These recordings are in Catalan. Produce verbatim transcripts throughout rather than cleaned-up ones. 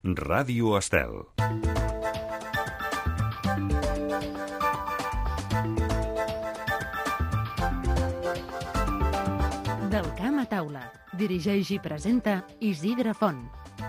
Ràdio Estel. Del camp a taula. Dirigeix i presenta Isidre Font.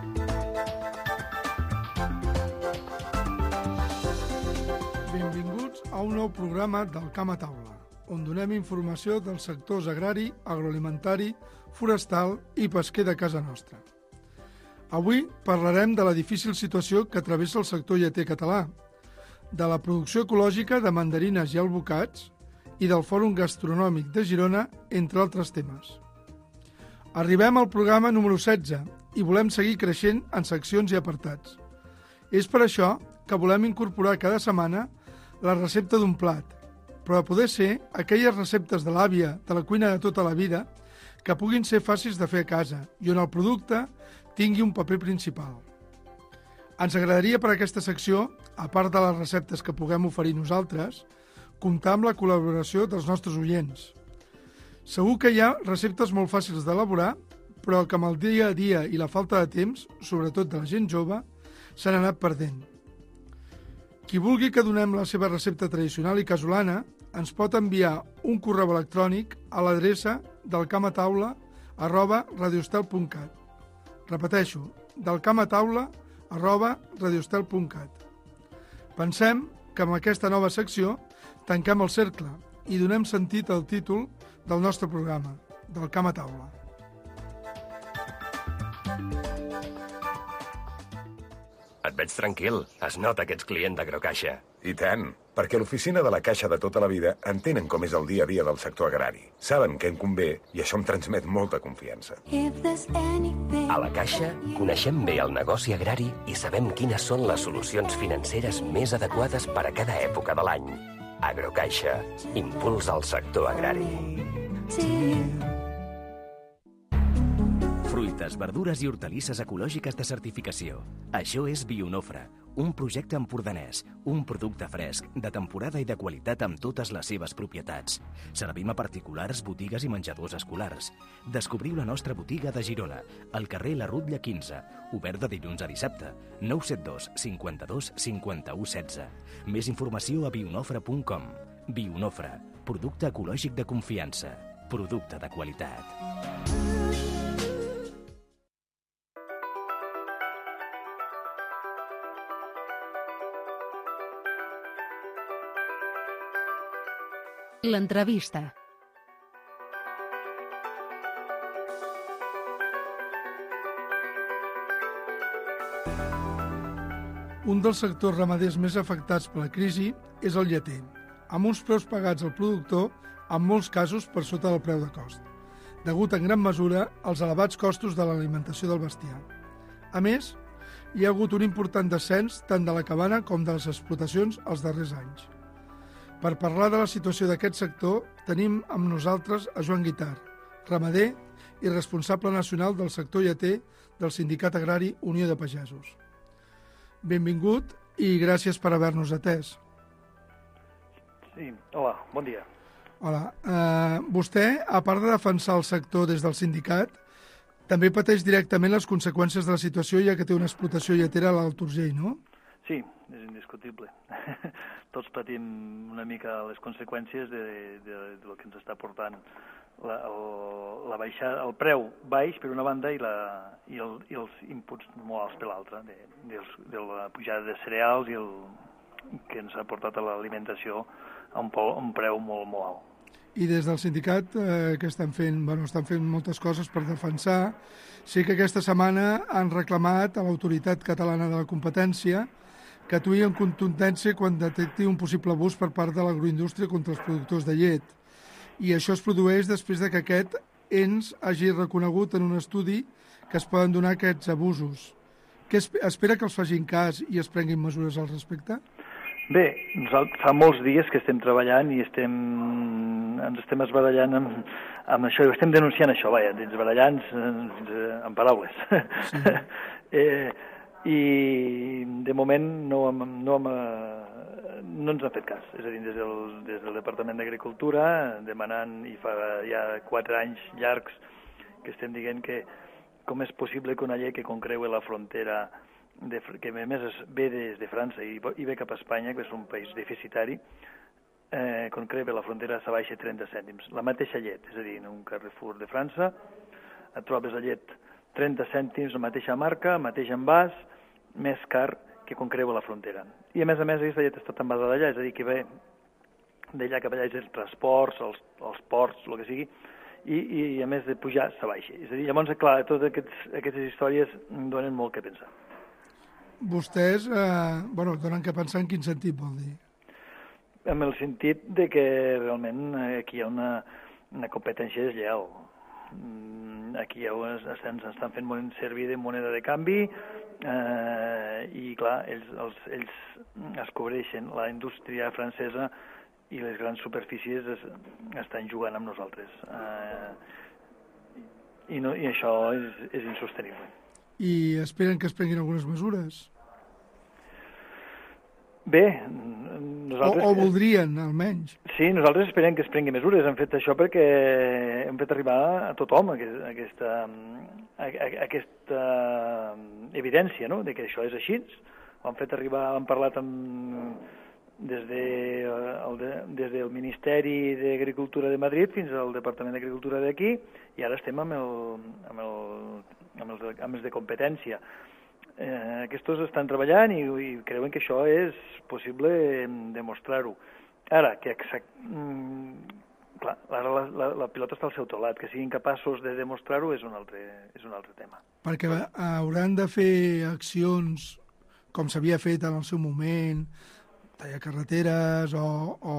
Benvinguts a un nou programa del Camp a taula, on donem informació dels sectors agrari, agroalimentari, forestal i pesquer de casa nostra. Avui parlarem de la difícil situació que travessa el sector lleter català, de la producció ecològica de mandarines i alvocats i del Fòrum Gastronòmic de Girona, entre altres temes. Arribem al programa número setze i volem seguir creixent en seccions i apartats. És per això que volem incorporar cada setmana la recepta d'un plat, però a poder ser aquelles receptes de l'àvia de la cuina de tota la vida que puguin ser fàcils de fer a casa i on el producte tingui un paper principal. Ens agradaria per aquesta secció, a part de les receptes que puguem oferir nosaltres, comptar amb la col·laboració dels nostres oients. Segur que hi ha receptes molt fàcils d'elaborar, però que amb el dia a dia i la falta de temps, sobretot de la gent jove, s'han anat perdent. Qui vulgui que donem la seva recepta tradicional i casolana ens pot enviar un correu electrònic a l'adreça delcamataula arroba radiostel punt cat. Repeteixo, delcamataula arroba radiostel punt cat. Pensem que amb aquesta nova secció tanquem el cercle i donem sentit al títol del nostre programa, del Camp a taula. Et veig tranquil. Es nota que ets client d'Agrocaixa. I tant, perquè l'oficina de la Caixa de tota la vida entenen com és el dia a dia del sector agrari. Saben què em convé i això em transmet molta confiança. A la Caixa coneixem bé el negoci agrari i sabem quines són les solucions financeres més adequades per a cada època de l'any. Agrocaixa, impuls al sector agrari. Fruites, verdures i hortalisses ecològiques de certificació. Això és Bionofre, un projecte empordanès, un producte fresc, de temporada i de qualitat amb totes les seves propietats. Servim a particulars, botigues i menjadors escolars. Descobriu la nostra botiga de Girona, al carrer La Rutlla quinze, obert de dilluns a dissabte, nou set dos cinquanta-dos cinquanta-u setze. Més informació a bionofre punt com. Bionofre, producte ecològic de confiança, producte de qualitat. L'entrevista. Un dels sectors ramaders més afectats per la crisi és el lleter, amb uns preus pagats al productor, en molts casos per sota del preu de cost, degut en gran mesura als elevats costos de l'alimentació del bestiar. A més, hi ha hagut un important descens tant de la cabana com de les explotacions els darrers anys. Per parlar de la situació d'aquest sector, tenim amb nosaltres a Joan Guitart, ramader i responsable nacional del sector lleter del Sindicat Agrari Unió de Pagesos. Benvingut i gràcies per haver-nos atès. Sí, hola, bon dia. Hola. Eh, vostè, a part de defensar el sector des del sindicat, també pateix directament les conseqüències de la situació, ja que té una explotació lletera a l'Alt Urgell, no? Sí, és indiscutible. Tots patim una mica les conseqüències de, de, de lo que ens està portant la, el, la baixada, el preu baix per una banda i, la, i, el, i els inputs molt alts per l'altra, de, de, de la pujada de cereals i el que ens ha portat a l'alimentació a un, un preu molt, molt alt. I des del sindicat, eh, que estan fent, bueno, estan fent moltes coses per defensar, sé que aquesta setmana han reclamat a l'Autoritat Catalana de la Competència que actuï en contundència quan detecti un possible abús per part de l'agroindústria contra els productors de llet. I això es produeix després de que aquest ens hagi reconegut en un estudi que es poden donar aquests abusos. Què espera que els facin cas i es prenguin mesures al respecte? Bé, fa molts dies que estem treballant i estem, ens estem esbarallant amb, amb això, estem denunciant això, vaja, esbarallant en paraules. Sí. eh, I de moment no, no, no ens han fet cas, és a dir, des del, des del Departament d'Agricultura, demanant, i fa ja quatre anys llargs que estem dient que com és possible que una llei que concreua la frontera de, que a més es ve des de França i, i ve cap a Espanya, que és un país deficitari, eh, quan creva la frontera se baixa trenta cèntims. La mateixa llet, és a dir, en un Carrefour de França et trobes la llet trenta cèntims, la mateixa marca, el mateix envàs, més car que quan creva la frontera. I a més a més aquesta llet està envasada d'allà, és a dir, que ve d'allà cap allà, és els transports, els, els ports, el que sigui, i, i a més de pujar se baixa. És a dir, llavors, clar, totes aquests, aquestes històries donen molt que pensar. Vostès, eh, bueno, donen que pensar en quin sentit vol dir? En el sentit de que realment aquí hi ha una, una competència deslleial. Aquí ja ens estan fent servir de moneda de canvi eh, i, clar, ells, els, ells es cobreixen la indústria francesa i les grans superfícies es, estan jugant amb nosaltres. Eh, i, no, I això és, és insostenible. I esperen que es prenguin algunes mesures? Bé, nosaltres... O, o voldrien, almenys. Sí, nosaltres esperem que es prengui mesures. Hem fet això perquè hem fet arribar a tothom aquesta, aquesta evidència, no?, de que això és així. Ho hem fet arribar, hem parlat amb, des, de, el, des del Ministeri d'Agricultura de Madrid fins al Departament d'Agricultura d'aquí, i ara estem amb, el, amb, el, amb, els, amb els de competència. Eh, aquests estan treballant i, i creuen que això és possible demostrar-ho. Ara, que exact, mm, clar, ara la, la, la pilota està al seu tolat, que siguin capaços de demostrar-ho és un altre, és un altre tema. Perquè hauran de fer accions com s'havia fet en el seu moment, tallar carreteres o, o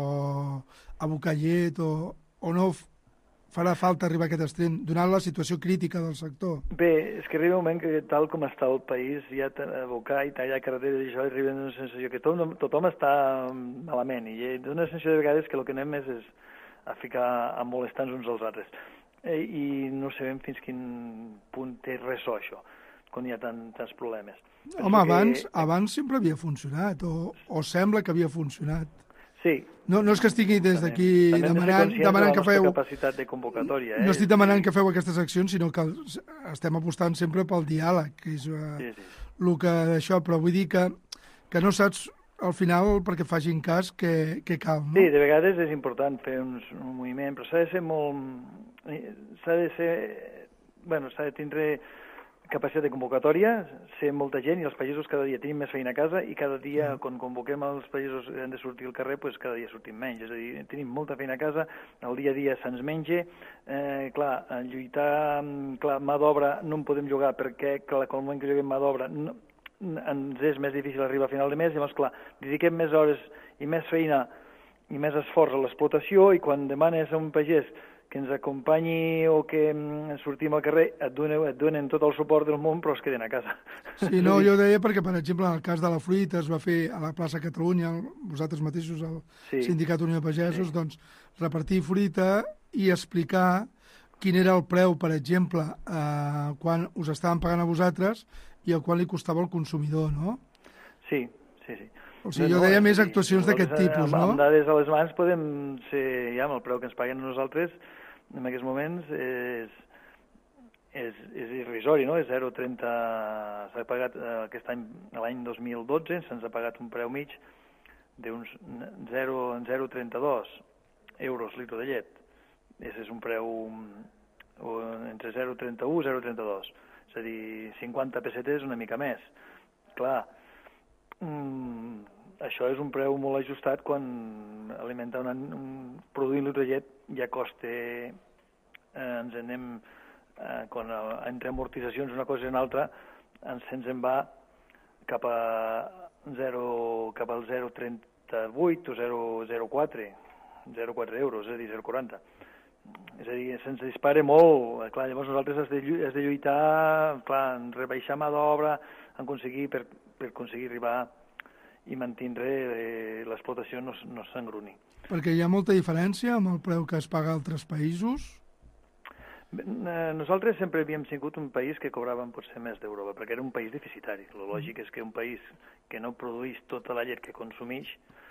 abocar llet, o, o no farà falta arribar a aquest extrem, donant la situació crítica del sector? Bé, és que arriba un moment que tal com està el país, ja abocar i tallar carreteres i això, arriba una sensació que tothom, tothom està malament, i dona la sensació de vegades que el que anem és, és a ficar a molestar-nos uns als altres. I no sabem fins quin punt té ressò això, quan hi ha tant, tants problemes. Home, abans, que... abans sempre havia funcionat, o, o sembla que havia funcionat. Sí. No, no és que estigui des d'aquí demanant, demanant que feu... capacitat de convocatòria. Eh? No estic demanant que feu aquestes accions, sinó que estem apostant sempre pel diàleg, que és uh, sí, sí. el que d'això, però vull dir que, que no saps al final perquè facin cas que, que cal, no? Sí, de vegades és important fer un, un moviment, però s'ha de ser molt... s'ha de ser... Bueno, s'ha de tindre capacitat de convocatòria, ser molta gent, i els pagesos cada dia tenim més feina a casa, i cada dia, mm. quan convoquem els pagesos que han de sortir al carrer, pues cada dia sortim menys. És a dir, tenim molta feina a casa, el dia a dia se'ns menja, eh, clar, lluitar, clar, mà d'obra no en podem jugar, perquè clar, quan el moment que juguem mà d'obra no, ens és més difícil arribar a final de mes, llavors, clar, dediquem més hores i més feina i més esforç a l'explotació, i quan demanes a un pagès que ens acompanyi o que sortim al carrer, et donen, et donen tot el suport del món, però es queden a casa. Sí, no, jo deia perquè, per exemple, en el cas de la fruita es va fer a la plaça Catalunya, vosaltres mateixos, el sí. Sindicat Unió de Pagesos, sí. doncs repartir fruita i explicar quin era el preu, per exemple, eh, quan us estaven pagant a vosaltres i el qual li costava al consumidor, no? Sí, sí, sí. O sigui, jo deia més actuacions d'aquest tipus, no? Amb dades a les mans podem ser, ja, amb el preu que ens paguen a nosaltres, en aquests moments és, és, és irrisori, no? És zero coma trenta... S'ha pagat aquest any, l'any dos mil dotze, se'ns ha pagat un preu mig d'uns zero coma trenta-dos euros litre de llet. Aquest és un preu entre zero coma trenta-u i zero coma trenta-dos. És a dir, cinquanta pessetes una mica més. Clar, mm, això és un preu molt ajustat quan alimentar una, un, produir un litre de llet ja costa, eh, ens anem, eh, quan entre amortitzacions una cosa i una altra, ens, ens en va cap a zero, cap al zero coma trenta-vuit o zero coma quatre, zero coma quatre euros, és a dir, zero coma quaranta. És a dir, se'ns dispara molt. Clar, llavors nosaltres has de, has de lluitar, clar, en rebaixar mà d'obra, en aconseguir, per, per aconseguir arribar i mantindre eh, l'explotació no, no s'engruni. Perquè hi ha molta diferència amb el preu que es paga a altres països? Nosaltres sempre havíem sigut un país que cobràvem potser més d'Europa, perquè era un país deficitari. El lògic és que un país que no produeix tota la llet que consumeix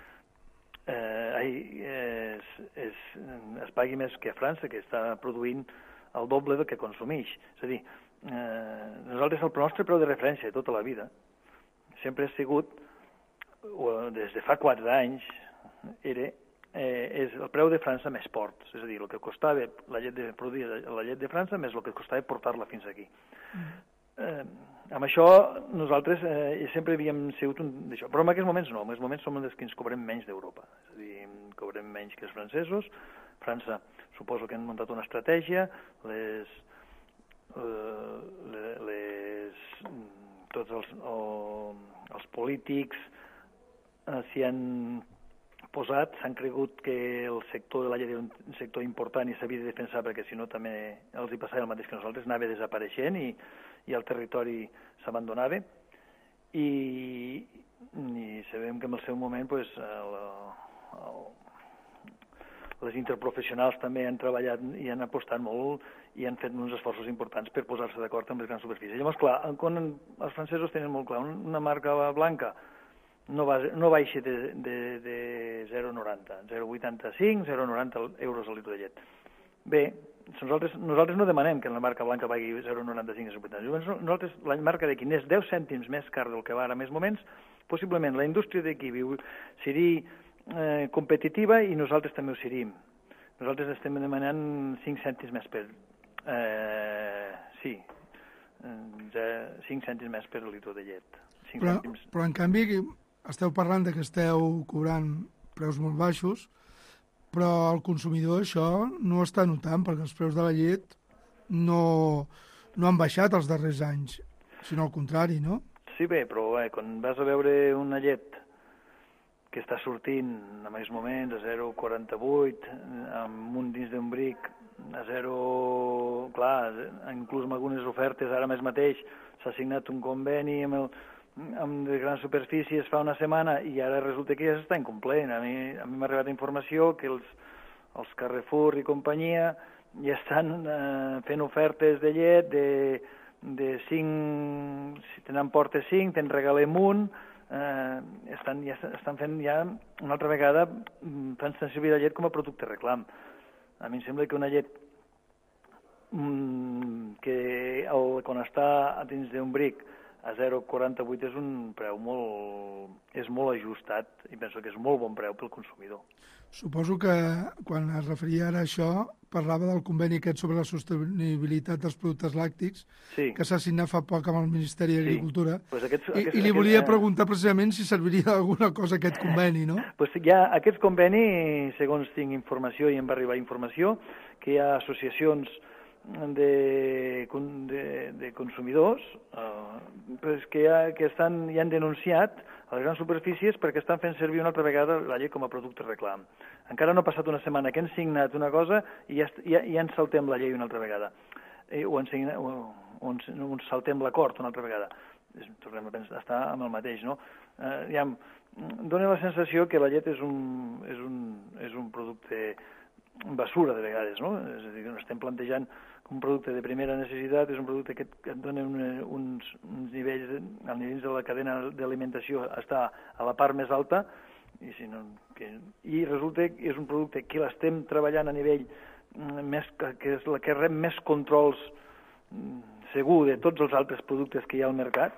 eh, es, es, es pagui més que a França, que està produint el doble del que consumeix. És a dir, eh, nosaltres el nostre preu de referència de tota la vida sempre ha sigut, o des de fa quatre anys, era, eh, és el preu de França més port. És a dir, el que costava la llet de produir la llet de França més el que costava portar-la fins aquí. Mm. Eh, amb això nosaltres eh, sempre havíem sigut un d'això, però en aquests moments no, en aquests moments som els que ens cobrem menys d'Europa, és a dir, cobrem menys que els francesos. França suposo que han muntat una estratègia, les, eh, les, les tots els, oh, els polítics eh, s'hi han posat, s'han cregut que el sector de la llet era un sector important i s'havia de defensar perquè si no també els hi passava el mateix que nosaltres, anava desapareixent i i el territori s'abandonava i, i sabem que en el seu moment pues, el, el, les interprofessionals també han treballat i han apostat molt i han fet uns esforços importants per posar-se d'acord amb les grans superfícies. Llavors, clar, quan els francesos tenen molt clar, una marca blanca no, va, no baixa de, de, de zero coma noranta, zero coma vuitanta-cinc, zero coma noranta euros al litre de llet. Bé, nosaltres, nosaltres no demanem que la marca blanca vagi zero coma noranta-cinc a zero coma vuitanta. Nosaltres, la marca d'aquí n'és deu cèntims més car del que va ara en aquests moments, possiblement la indústria d'aquí seria eh, competitiva i nosaltres també ho seríem. Nosaltres estem demanant cinc cèntims més per... Eh, sí, eh, cinc cèntims més per litre de llet. Però, però en canvi esteu parlant de que esteu cobrant preus molt baixos, però el consumidor això no està notant, perquè els preus de la llet no, no han baixat els darrers anys, sinó al contrari, no? Sí, bé, però eh, quan vas a veure una llet que està sortint en aquests moments a zero coma quaranta-vuit, amb un dins d'un bric a zero... Clar, inclús amb algunes ofertes, ara més mateix s'ha signat un conveni amb el... amb les grans superfícies fa una setmana i ara resulta que ja s'està incomplent. A mi a mi m'ha arribat informació que els, els Carrefour i companyia ja estan eh, fent ofertes de llet de, de cinc, si tenen porta cinc, te'n regalem un, eh, estan, ja estan fent ja una altra vegada fent servir la llet com a producte reclam. A mi em sembla que una llet mm, que el, quan està dins d'un bric a zero coma quaranta-vuit és un preu molt, és molt ajustat i penso que és molt bon preu pel consumidor. Suposo que quan es referia ara a això parlava del conveni aquest sobre la sostenibilitat dels productes làctics sí. que s'ha signat fa poc amb el Ministeri d'Agricultura sí. pues aquests, aquests, I, i li volia aquests, preguntar precisament si serviria d'alguna cosa aquest conveni, no? Pues hi ha aquest conveni, segons tinc informació i em va arribar informació, que hi ha associacions De, de, de consumidors eh, pues que, ha, que estan, ja han denunciat a les grans superfícies perquè estan fent servir una altra vegada la llet com a producte reclam. Encara no ha passat una setmana que han signat una cosa i ja, ja, ja ens saltem la llei una altra vegada. Eh, o, ens, o, o ens, ens saltem l'acord una altra vegada. Tornem a pensar, està amb el mateix, no? Eh, ja, dona la sensació que la llet és un, és un, és un producte basura de vegades, no? És a dir, que estem plantejant un producte de primera necessitat, és un producte que et dona uns, uns nivells, als nivells de la cadena d'alimentació està a la part més alta, i, si no, que, i resulta que és un producte que l'estem treballant a nivell més, que és la que rep més controls segur de tots els altres productes que hi ha al mercat,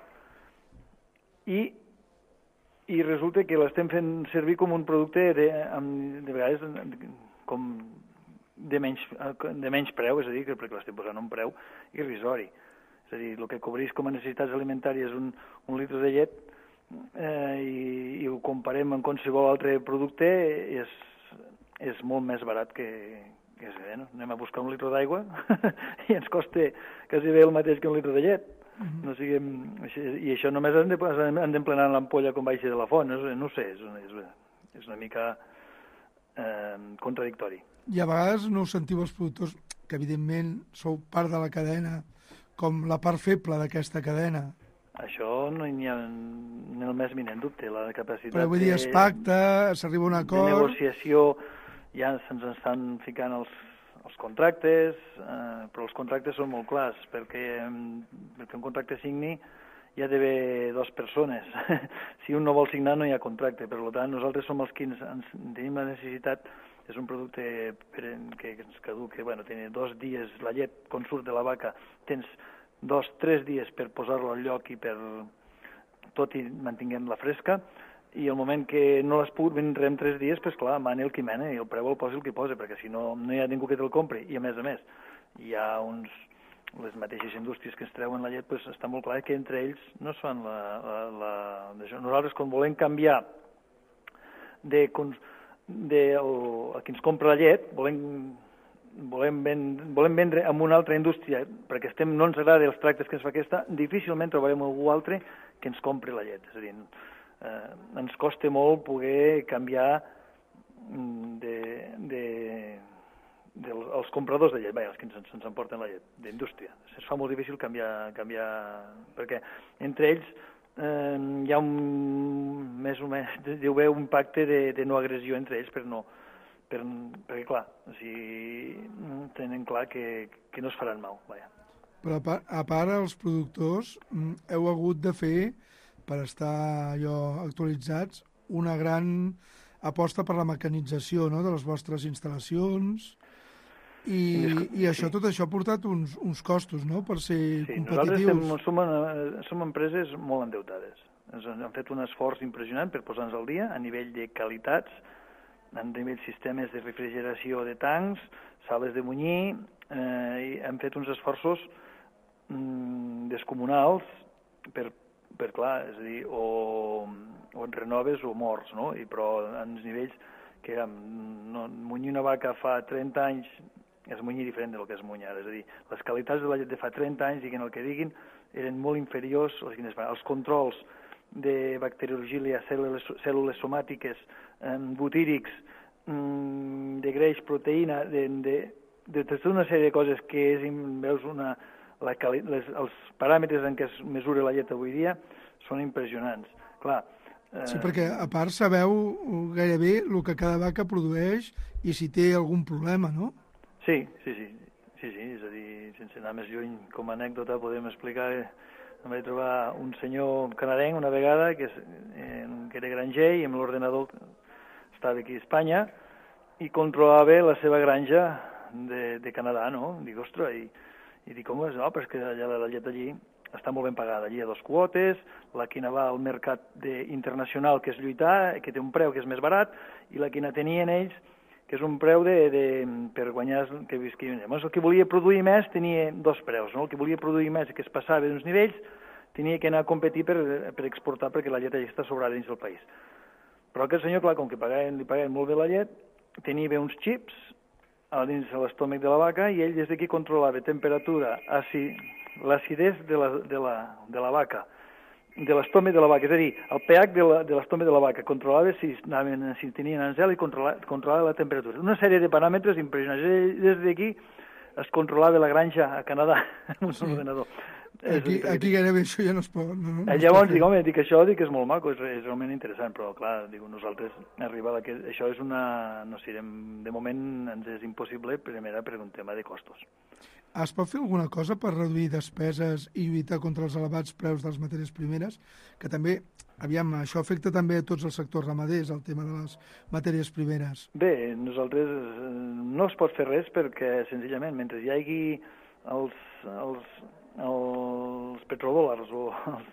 i, i resulta que l'estem fent servir com un producte de, de vegades com de menys, de menys preu, és a dir, que perquè l'estem posant un preu irrisori. És a dir, el que cobreix com a necessitats alimentàries un, un litre de llet eh, i, i ho comparem amb qualsevol altre producte és, és molt més barat que, que és, eh, no? Anem a buscar un litre d'aigua i ens costa quasi bé el mateix que un litre de llet. Mm-hmm. No siguem, i això només han d'emplenar l'ampolla com baixa de la font, no, no ho sé, és una, és una mica eh, contradictori. I a vegades no us sentiu els productors, que evidentment sou part de la cadena, com la part feble d'aquesta cadena. Això no hi ha ni el més minent dubte, la capacitat Però vull dir, es pacta, s'arriba a un acord... De negociació, ja se'ns estan ficant els, els contractes, eh, però els contractes són molt clars, perquè, perquè un contracte signi hi ha d'haver dues persones. Si un no vol signar no hi ha contracte, per tant nosaltres som els que ens, ens tenim la necessitat. És un producte que ens caduca, bueno, té dos dies, la llet, quan surt de la vaca, tens dos, tres dies per posar-lo al lloc i per, tot i mantinguent-la fresca, i el moment que no l'has pogut vendre en tres dies, doncs clar, mani el qui mena i el preu el posi el que posa, perquè si no, no hi ha ningú que te'l compri. I a més a més, hi ha uns... les mateixes indústries que es treuen la llet, doncs està molt clar que entre ells no es fan la... la, la... Nosaltres, quan volem canviar de, de el, a qui ens compra la llet, volem, volem, vend, volem vendre amb una altra indústria, perquè estem, no ens agrada els tractes que ens fa aquesta, difícilment trobarem algú altre que ens compri la llet. És a dir, eh, ens costa molt poder canviar de... de dels els compradors de llet, bé, els que ens, ens emporten la llet, d'indústria. Es fa molt difícil canviar, canviar perquè entre ells eh, hi ha un, més o menys, deu haver un pacte de, de no agressió entre ells, per no, per, perquè clar, o sigui, tenen clar que, que no es faran mal, vaja. Però a part, a part els productors heu hagut de fer, per estar allò actualitzats, una gran aposta per la mecanització, no?, de les vostres instal·lacions. I, i això, tot això ha portat uns, uns costos, no?, per ser sí, competitius. Nosaltres som, som, som empreses molt endeutades. Ens han fet un esforç impressionant per posar-nos al dia a nivell de qualitats, a nivell de sistemes de refrigeració de tancs, sales de munyir, eh, i hem fet uns esforços mm, descomunals per, per clar, és a dir, o, o en renoves o morts, no?, I, però en els nivells que no, munyir una vaca fa trenta anys és munyir diferent del que és munyar, és a dir, les qualitats de la llet de fa trenta anys, diguin el que diguin, eren molt inferiors, els controls de bacteriologia, cèl·lules, cèl·lules somàtiques, eh, butírics, mm, de greix, proteïna, de, de, de, de tota una sèrie de coses que és, veus, una, la quali, les, els paràmetres en què es mesura la llet avui dia són impressionants. Clar, eh... Sí, perquè a part sabeu gairebé el que cada vaca produeix i si té algun problema, no? Sí, sí, sí, sí, sí, és a dir, sense anar més lluny, com a anècdota podem explicar que em vaig trobar un senyor canadenc una vegada que, és, eh, que era granger i amb l'ordenador estava aquí a Espanya i controlava la seva granja de, de Canadà, no? Dic, ostres, i, i dic, com és? No, però és que allà la llet allí està molt ben pagada. Allí hi ha dos quotes, la quina va al mercat de, internacional, que és lluitar, que té un preu que és més barat, i la quina tenien ells, que és un preu de, de, per guanyar que visquin. Llavors, el que volia produir més tenia dos preus, no? El que volia produir més i que es passava d'uns nivells tenia que anar a competir per, per exportar perquè la llet allà està sobrada dins del país. Però aquest senyor, clar, com que pagaven, li pagaven molt bé la llet, tenia bé uns xips a dins de l'estómac de la vaca i ell des d'aquí controlava temperatura, l'acidesa de la, de, la, de la vaca, de l'estómac de la vaca, és a dir, el pH de l'estómac de la vaca, controlava si, anaven, si tenien anzel i controlava, controlava la temperatura. Una sèrie de paràmetres impressionants. Des d'aquí es controlava la granja a Canadà amb un sí. ordenador. Aquí, aquí gairebé això ja no es pot... No, no Llavors, dic, home, dic, això dic, és molt maco, és, és realment interessant, però, clar, dic, nosaltres arribar a que això és una... No sé, de, de moment ens és impossible, primera, per un tema de costos. Es pot fer alguna cosa per reduir despeses i lluitar contra els elevats preus de les matèries primeres? Que també, aviam, això afecta també a tots els sectors ramaders, el tema de les matèries primeres. Bé, nosaltres no es pot fer res perquè, senzillament, mentre hi hagi els, els, els petrodòlars o els,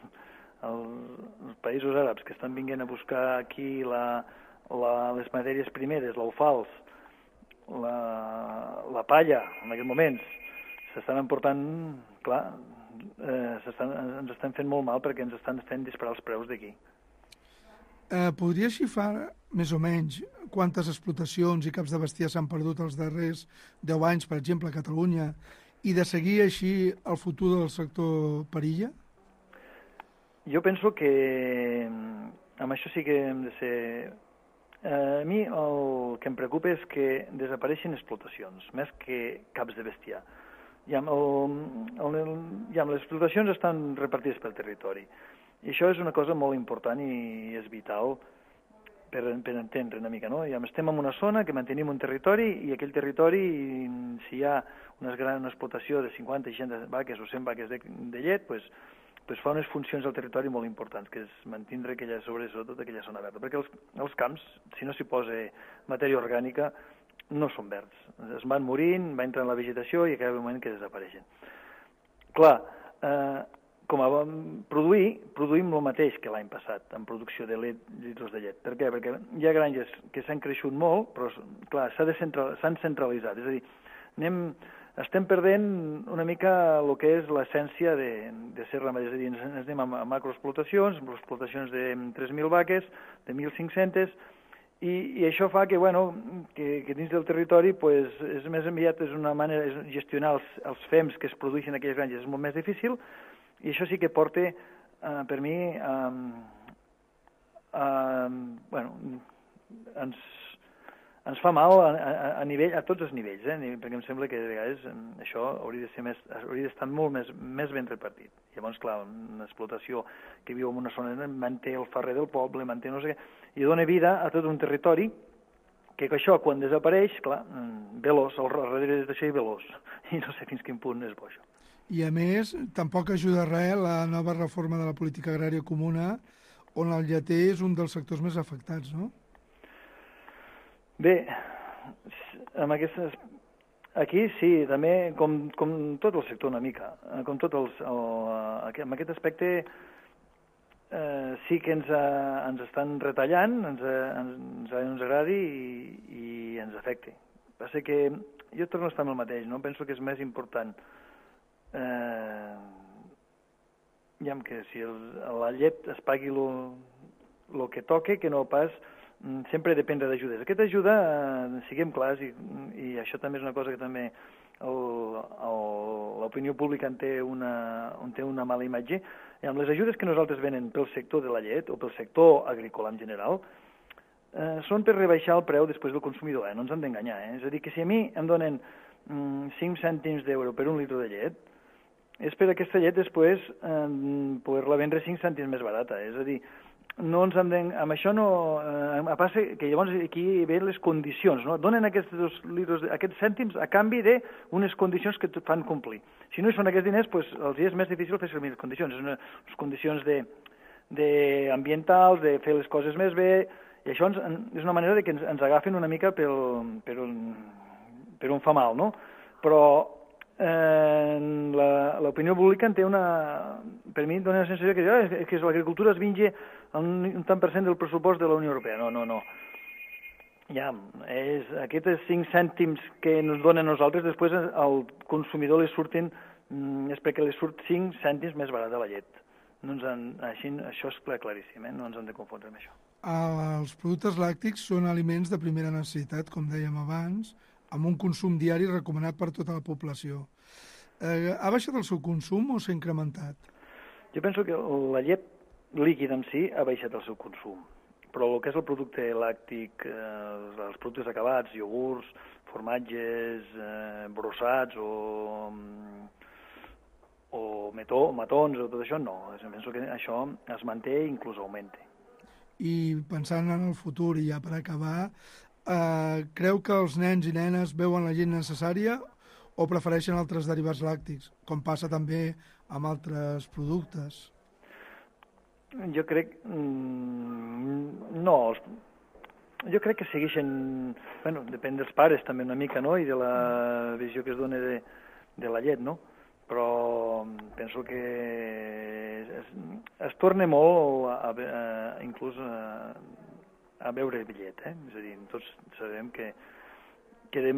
els països àrabs que estan vinguent a buscar aquí la, la, les matèries primeres, l'alfals, la, la palla, en aquests moments, s'estan emportant, clar, eh, s'estan, ens estan fent molt mal perquè ens estan fent disparar els preus d'aquí. Eh, podria xifrar, més o menys, quantes explotacions i caps de bestiar s'han perdut els darrers deu anys, per exemple, a Catalunya, i de seguir així el futur del sector perilla? Jo penso que amb això sí que hem de ser... Eh, a mi el que em preocupa és que desapareixen explotacions, més que caps de bestiar. I amb, el, el, i amb les explotacions estan repartides pel territori. I això és una cosa molt important i és vital per, per entendre una mica, no? I estem en una zona que mantenim un territori i aquell territori, si hi ha una gran explotació de cinquanta, seixanta vaques o cent vaques de, de llet, pues, pues fa unes funcions al territori molt importants, que és mantenir aquella, sobretot aquella zona verda. Perquè els, els camps, si no s'hi posa matèria orgànica, no són verds. Es van morint, va entrar en la vegetació i acaba un moment que desapareixen. Clar, eh, com a produir, produïm el mateix que l'any passat en producció de llet, litros de llet. Per què? Perquè hi ha granges que s'han creixut molt, però, clar, s'han centralitzat. És a dir, anem, estem perdent una mica el que és l'essència de, de ser ramaders. És a dir, ens anem a macroexplotacions, explotacions de tres mil vaques, de mil cinc-centes, i, i això fa que, bueno, que, que dins del territori pues, és més enviat, és una manera de gestionar els, els fems que es produeixen en aquelles granges és molt més difícil, i això sí que porta, uh, per mi, um, uh, bueno, ens, ens fa mal a, a, a, nivell, a tots els nivells, eh? Perquè em sembla que de vegades això hauria de ser més, hauria d'estar molt més, més ben repartit. Llavors, clar, una explotació que viu en una zona manté el ferrer del poble, manté no sé què, i dona vida a tot un territori que això, quan desapareix, clar, veloç, al darrere d'això hi veloç, i no sé fins quin punt és bo això. I, a més, tampoc ajuda res la nova reforma de la política agrària comuna, on el lleter és un dels sectors més afectats, no? Bé, amb aquestes... aquí sí, també, com, com tot el sector una mica, com tot els... El, en aquest aspecte eh, sí que ens, a, ens estan retallant, ens, a, ens, ens agradi i, i ens afecta. Passa que jo torno a estar amb el mateix, no? Penso que és més important Eh, ja que si el, la llet es pagui el que toque, que no pas sempre depèn d'ajudes. Aquesta ajuda, eh, siguem clars, i, i això també és una cosa que també l'opinió pública en té, una, en té una mala imatge, i amb les ajudes que nosaltres venen pel sector de la llet o pel sector agrícola en general, eh, són per rebaixar el preu després del consumidor, eh? No ens han d'enganyar. Eh? És a dir, que si a mi em donen mm, cinc cèntims d'euro per un litre de llet, és per aquesta llet després eh, poder-la vendre cinc cèntims més barata. És a dir, no ens hem de... amb això no... Eh, passa que llavors aquí ve les condicions, no? Donen aquests dos litres, aquests cèntims a canvi d'unes condicions que et fan complir. Si no hi són aquests diners, pues, els és més difícil fer servir les condicions. És unes condicions de, de ambientals, de fer les coses més bé, i això ens, és una manera de que ens, ens agafen una mica pel, per, un, per un fa mal, no? Però Eh, l'opinió pública en té una... Per mi dona la sensació que, eh, que l'agricultura es vinge un, un tant per cent del pressupost de la Unió Europea. No, no, no. Ja, és, aquests cinc cèntims que ens donen nosaltres, després al consumidor li surten, és perquè li surt cinc cèntims més barat de la llet. No ens han, així, això és clar, claríssim, eh? No ens han de confondre amb això. Els productes làctics són aliments de primera necessitat, com dèiem abans, amb un consum diari recomanat per tota la població. Eh, ha baixat el seu consum o s'ha incrementat? Jo penso que la llet líquida en si ha baixat el seu consum, però el que és el producte làctic, eh, els productes acabats, iogurts, formatges, eh, brossats o, o metó, matons o tot això, no. Penso que això es manté i inclús augmenta. I pensant en el futur, i ja per acabar, Uh, creu que els nens i nenes beuen la llet necessària o prefereixen altres derivats làctics, com passa també amb altres productes? Jo crec... Mm, no, jo crec que segueixen... Bueno, depèn dels pares també una mica, no?, i de la visió que es dona de, de la llet, no? Però penso que es, es torna molt a, a, a inclús a, a beure llet, eh? És a dir, tots sabem que, que de,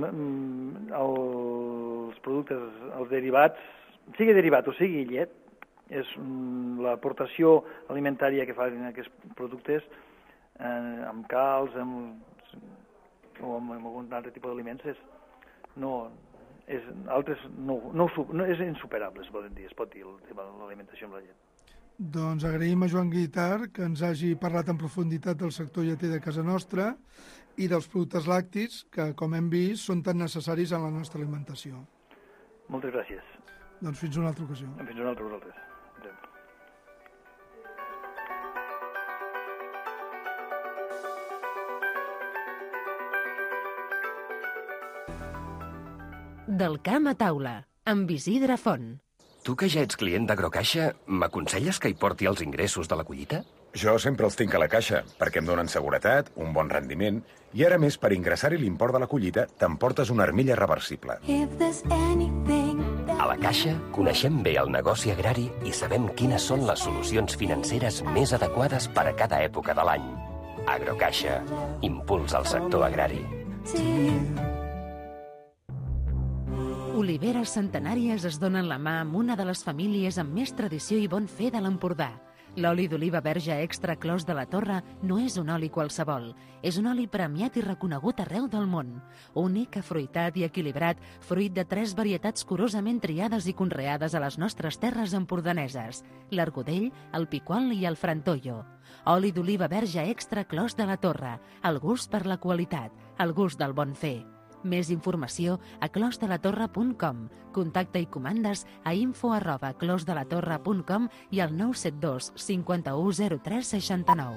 els productes, els derivats, sigui derivat o sigui llet, és l'aportació alimentària que fan aquests productes eh, amb calç, amb, o amb, amb algun altre tipus d'aliments, és, no, és, altres no, no, no, és insuperable, es poden dir, es pot dir, el tema de l'alimentació amb la llet. Doncs agraïm a Joan Guitart que ens hagi parlat en profunditat del sector lleter de casa nostra i dels productes làctics que, com hem vist, són tan necessaris en la nostra alimentació. Moltes gràcies. Doncs fins una altra ocasió. Fins una altra vosaltres. Adéu. Del camp a taula, amb Isidre Font. Tu, que ja ets client d'Agrocaixa, m'aconselles que hi porti els ingressos de la collita? Jo sempre els tinc a la caixa, perquè em donen seguretat, un bon rendiment, i ara més, per ingressar-hi l'import de la collita, t'emportes una armilla reversible. A la Caixa coneixem bé el negoci agrari i sabem quines són les solucions financeres més adequades per a cada època de l'any. Agrocaixa, impuls al sector agrari. Oliveres centenàries es donen la mà amb una de les famílies amb més tradició i bon fer de l'Empordà. L'oli d'oliva verge extra Clos de la Torre no és un oli qualsevol. És un oli premiat i reconegut arreu del món. Únic, afruitat i equilibrat, fruit de tres varietats curosament triades i conreades a les nostres terres empordaneses: l'argudell, el piquol i el frantollo. Oli d'oliva verge extra Clos de la Torre. El gust per la qualitat, el gust del bon fer. Més informació a clos de la torre punt com. Contacte i comandes a info arroba clos de la torre punt com i al nou set dos cinquanta-u zero tres seixanta-nou.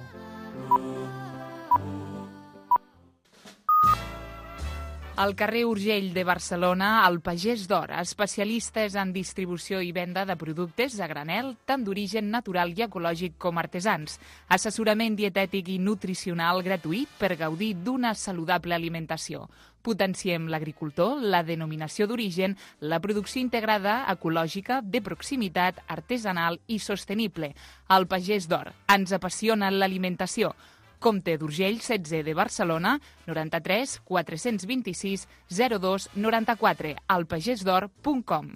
Al carrer Urgell de Barcelona, el Pagès d'Or, especialistes en distribució i venda de productes a granel, tant d'origen natural i ecològic com artesans. Assessorament dietètic i nutricional gratuït per gaudir d'una saludable alimentació. Potenciem l'agricultor, la denominació d'origen, la producció integrada, ecològica, de proximitat, artesanal i sostenible. El Pagès d'Or. Ens apassiona l'alimentació. Comte d'Urgell, setze de Barcelona, noranta-tres quatre-cents vint-i-sis zero dos noranta-quatre, alpagesdor punt com.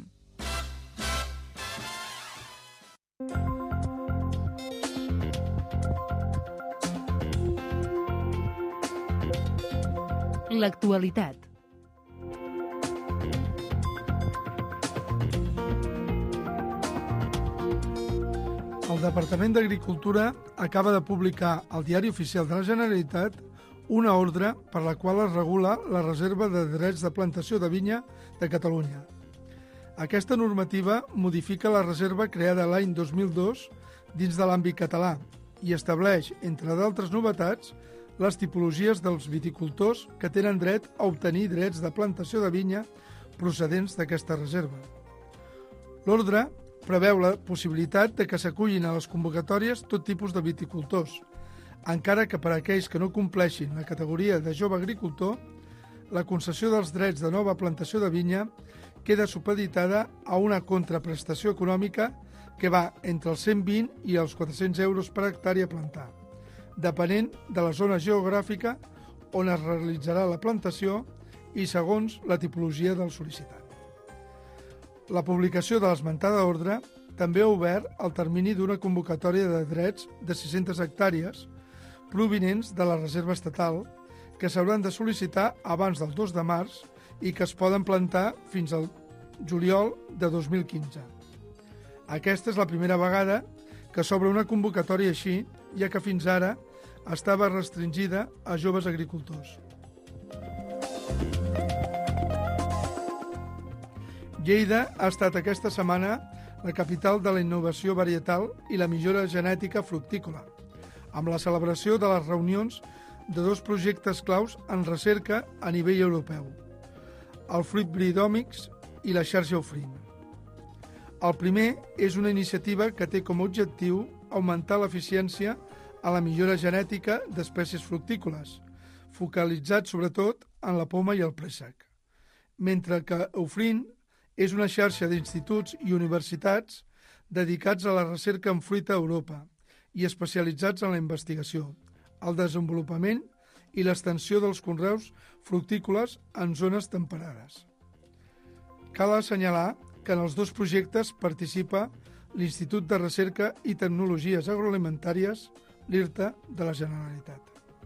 L'actualitat. El Departament d'Agricultura acaba de publicar al Diari Oficial de la Generalitat una ordre per la qual es regula la reserva de drets de plantació de vinya de Catalunya. Aquesta normativa modifica la reserva creada l'any dos mil dos dins de l'àmbit català i estableix, entre d'altres novetats, les tipologies dels viticultors que tenen dret a obtenir drets de plantació de vinya procedents d'aquesta reserva. L'ordre preveu la possibilitat de que s'acullin a les convocatòries tot tipus de viticultors, encara que per a aquells que no compleixin la categoria de jove agricultor, la concessió dels drets de nova plantació de vinya queda supeditada a una contraprestació econòmica que va entre els cent vint i els quatre-cents euros per hectàrea a plantar, depenent de la zona geogràfica on es realitzarà la plantació i segons la tipologia del sol·licitant. La publicació de l'esmentada ordre també ha obert el termini d'una convocatòria de drets de sis-centes hectàrees provinents de la reserva estatal que s'hauran de sol·licitar abans del dos de març i que es poden plantar fins al juliol de dos mil quinze. Aquesta és la primera vegada que s'obre una convocatòria així, ja que fins ara estava restringida a joves agricultors. Lleida ha estat aquesta setmana la capital de la innovació varietal i la millora genètica fructícola, amb la celebració de les reunions de dos projectes claus en recerca a nivell europeu, el Fruit Breedomics i la xarxa Ofrin. El primer és una iniciativa que té com a objectiu augmentar l'eficiència a la millora genètica d'espècies fructícoles, focalitzat sobretot en la poma i el préssec, mentre que Ofrin és una xarxa d'instituts i universitats dedicats a la recerca en fruita a Europa i especialitzats en la investigació, el desenvolupament i l'extensió dels conreus fructícoles en zones temperades. Cal assenyalar que en els dos projectes participa l'Institut de Recerca i Tecnologies Agroalimentàries, l'IRTA, de la Generalitat.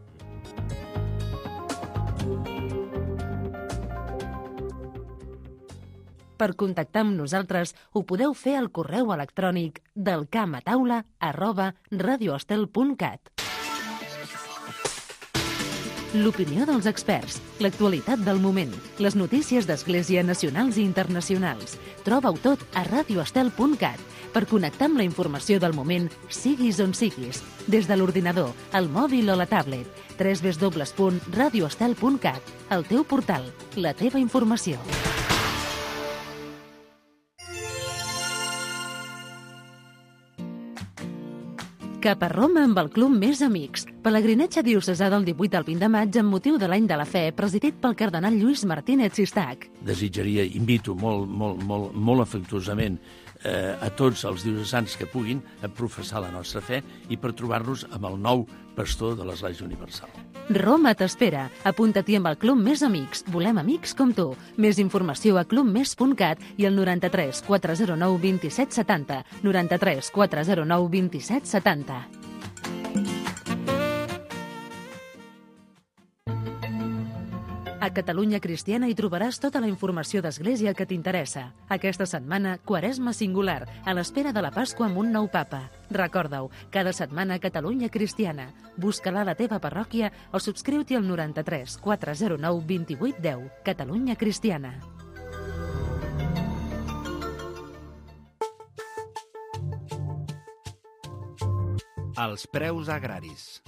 Per contactar amb nosaltres ho podeu fer al correu electrònic del camataula arroba radioestel punt cat. L'opinió dels experts, l'actualitat del moment, les notícies d'Església nacionals i internacionals. Troba-ho tot a radioestel punt cat per connectar amb la informació del moment, siguis on siguis, des de l'ordinador, el mòbil o la tablet. w w w punt radioestel punt cat, el teu portal, la teva informació. Cap a Roma amb el Club Més Amics. Pelegrinatge diocesà del divuit al vint de maig amb motiu de l'Any de la Fe, presidit pel cardenal Lluís Martínez Sistac. Desitjaria, invito molt, molt, molt, molt afectuosament eh, a tots els diocesans que puguin a professar la nostra fe i per trobar-nos amb el nou pastor de l'Església Universal. Roma t'espera. Apunta-t'hi amb el Club Més Amics. Volem amics com tu. Més informació a club més punt cat i al noranta-tres quatre zero nou vint set setanta. noranta-tres quatre zero nou vint set setanta. A Catalunya Cristiana hi trobaràs tota la informació d'Església que t'interessa. Aquesta setmana, Quaresma Singular, a l'espera de la Pasqua amb un nou papa. Recorda-ho, cada setmana Catalunya Cristiana. Busca-la a la teva parròquia o subscriu-t'hi al noranta-tres quatre zero nou vint vuit deu. Catalunya Cristiana. Els preus agraris.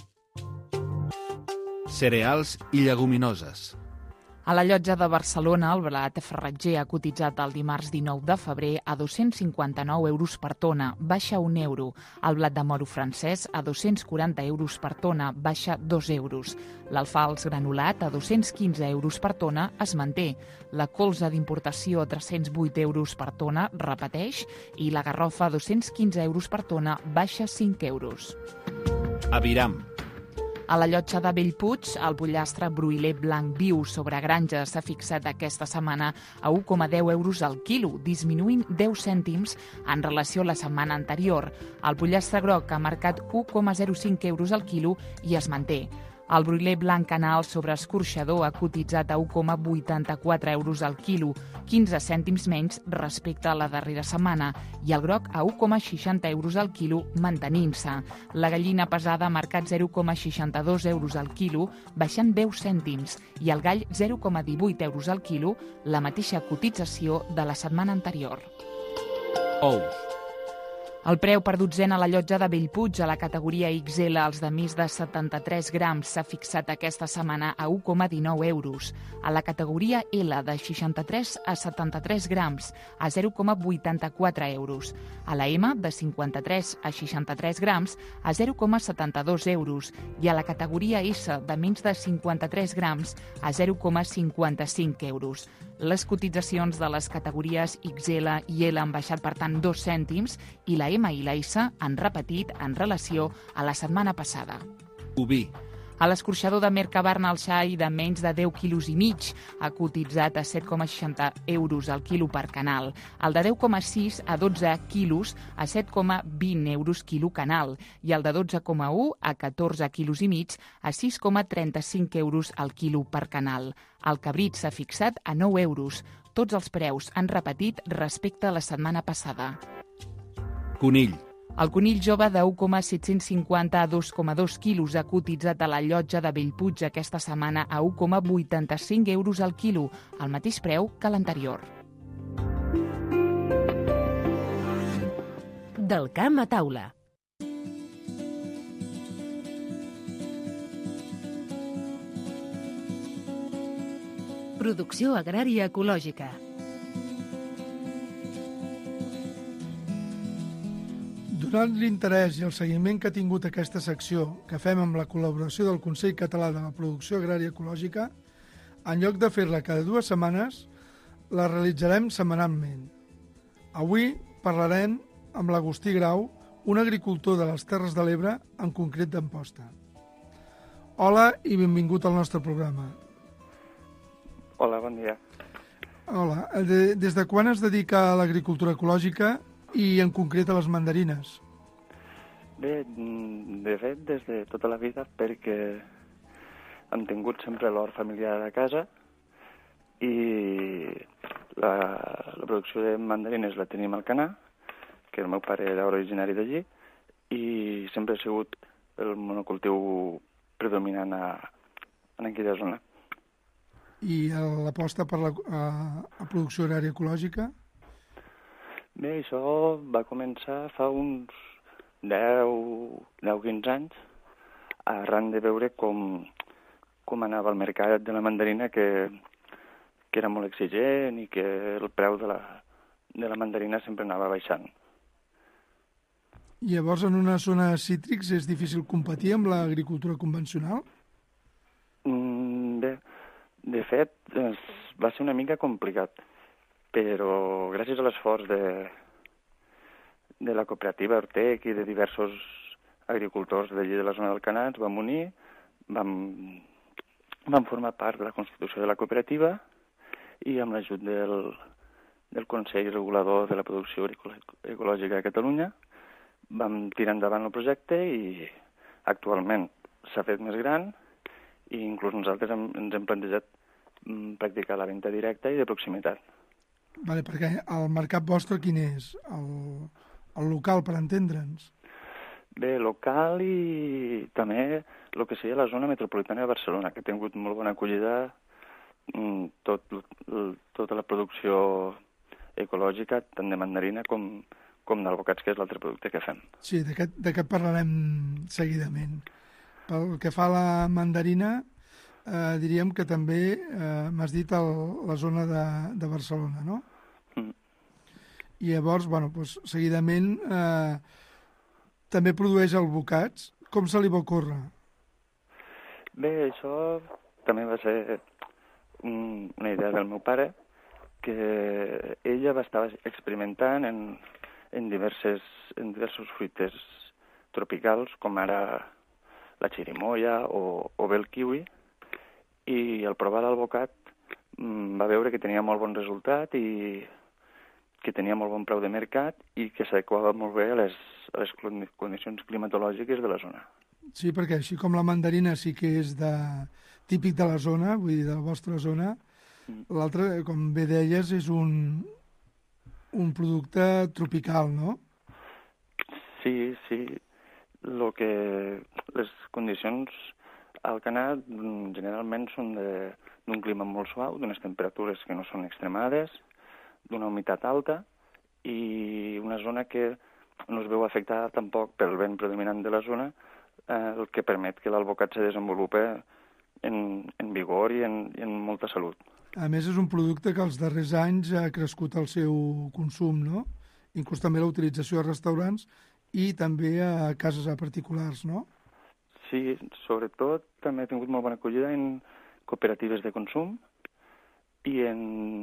Cereals i lleguminoses. A la llotja de Barcelona, el blat farratger ha cotitzat el dimarts dinou de febrer a dos-cents cinquanta-nou euros per tona, baixa un euro. El blat de moro francès a dos-cents quaranta euros per tona, baixa dos euros. L'alfals granulat a dos-cents quinze euros per tona es manté. La colza d'importació a tres-cents vuit euros per tona repeteix i la garrofa a dos-cents quinze euros per tona, baixa cinc euros. Aviram. A la llotja de Bellpuig, el pollastre broiler blanc viu sobre granja s'ha fixat aquesta setmana a u coma deu euros al quilo, disminuint deu cèntims en relació a la setmana anterior. El pollastre groc ha marcat u coma zero cinc euros al quilo i es manté. El broiler blanc canal sobre escorxador ha cotitzat a u coma vuitanta-quatre euros al quilo, quinze cèntims menys respecte a la darrera setmana, i el groc a u coma seixanta euros al quilo, mantenint-se. La gallina pesada ha marcat zero coma seixanta-dos euros al quilo, baixant deu cèntims, i el gall zero coma divuit euros al quilo, la mateixa cotització de la setmana anterior. Ous. El preu per dotzena a la llotja de Bellpuig a la categoria ics ele, els de més de setanta-tres grams, s'ha fixat aquesta setmana a u coma dinou euros. A la categoria ele, de seixanta-tres a setanta-tres grams, a zero coma vuitanta-quatre euros. A la eme, de cinquanta-tres a seixanta-tres grams, a zero coma setanta-dos euros. I a la categoria esse, de menys de cinquanta-tres grams, a zero coma cinquanta-cinc euros. Les cotitzacions de les categories ics ele i ele han baixat, per tant, dos cèntims, i la eme i la esse han repetit en relació a la setmana passada. Oví. A l'escorxador de Mercabarna el xai de menys de deu quilos i mig ha cotitzat a set coma seixanta euros al quilo per canal. El de deu coma sis a dotze quilos a set coma vint euros quilo canal i el de dotze coma u a catorze quilos i mig a sis coma trenta-cinc euros al quilo per canal. El cabrit s'ha fixat a nou euros. Tots els preus han repetit respecte a la setmana passada. Conill. El conill jove de u coma set-cents cinquanta a dos coma dos quilos ha cotitzat a la llotja de Bellpuig aquesta setmana a u coma vuitanta-cinc euros al quilo, el mateix preu que l'anterior. Del camp a taula. Producció agrària ecològica. Donant l'interès i el seguiment que ha tingut aquesta secció que fem amb la col·laboració del Consell Català de la Producció Agrària Ecològica, en lloc de fer-la cada dues setmanes, la realitzarem setmanalment. Avui parlarem amb l'Agustí Grau, un agricultor de les Terres de l'Ebre, en concret d'Amposta. Hola i benvingut al nostre programa. Hola, bon dia. Hola, des de quan es dedica a l'agricultura ecològica i en concret a les mandarines? Bé, de fet, des de tota la vida, perquè hem tingut sempre l'hort familiar a casa i la, la producció de mandarines la tenim al Canà, que el meu pare era originari d'allí, i sempre ha sigut el monocultiu predominant a, en aquella zona. I l'aposta per la a, a producció agrària ecològica? Bé, això va començar fa uns deu a quinze anys, arran de veure com, com anava el mercat de la mandarina, que, que era molt exigent i que el preu de la, de la mandarina sempre anava baixant. I llavors, en una zona de cítrics, és difícil competir amb l'agricultura convencional? Mm, bé, de fet, es, va ser una mica complicat, però gràcies a l'esforç de, de la cooperativa Ortec i de diversos agricultors d'allí de la zona del Canà, ens vam unir, vam, vam formar part de la constitució de la cooperativa i amb l'ajut del, del Consell Regulador de la Producció Ecològica de Catalunya vam tirar endavant el projecte i actualment s'ha fet més gran i inclús nosaltres hem, ens hem plantejat practicar la venda directa i de proximitat. Vale, perquè el mercat vostre quin és? El, el local, per entendre'ns? Bé, local i també el que seria la zona metropolitana de Barcelona, que ha tingut molt bona acollida tot, tota la producció ecològica, tant de mandarina com, com d'albocats, que és l'altre producte que fem. Sí, d'aquest parlarem seguidament. Pel que fa a la mandarina, eh, diríem que també eh, m'has dit el, la zona de, de Barcelona, no? Mm. I llavors, bueno, doncs, seguidament, eh, també produeix albocats. Com se li va ocórrer? Bé, això també va ser un, una idea del meu pare, que ella va estar experimentant en, en, diverses, en diversos fruites tropicals, com ara la xirimoia o, o bé el kiwi, i al provar l'albocat va veure que tenia molt bon resultat i que tenia molt bon preu de mercat i que s'adequava molt bé a les, a les condicions climatològiques de la zona. Sí, perquè així com la mandarina sí que és de, típic de la zona, vull dir, de la vostra zona, mm. l'altre, com bé deies, és un, un producte tropical, no? Sí, sí. Lo que les condicions al Canà generalment són d'un clima molt suau, d'unes temperatures que no són extremades, d'una humitat alta i una zona que no es veu afectada tampoc pel vent predominant de la zona, eh, el que permet que l'albocat se desenvolupe en, en vigor i en, i en molta salut. A més, és un producte que els darrers anys ha crescut el seu consum, no? Inclús també la utilització a restaurants i també a cases a particulars, no? Sí, sobretot també ha tingut molt bona acollida en cooperatives de consum i en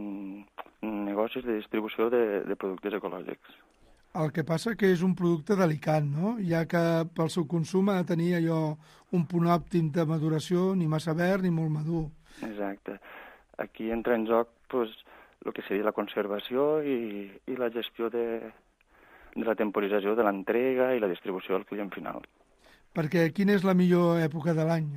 negocis de distribució de, de productes ecològics. El que passa que és un producte delicat, no? Ja que pel seu consum ha de tenir allò un punt òptim de maduració, ni massa verd ni molt madur. Exacte. Aquí entra en joc pues, el que seria la conservació i, i la gestió de, de la temporització de l'entrega i la distribució al client final. Perquè quina és la millor època de l'any?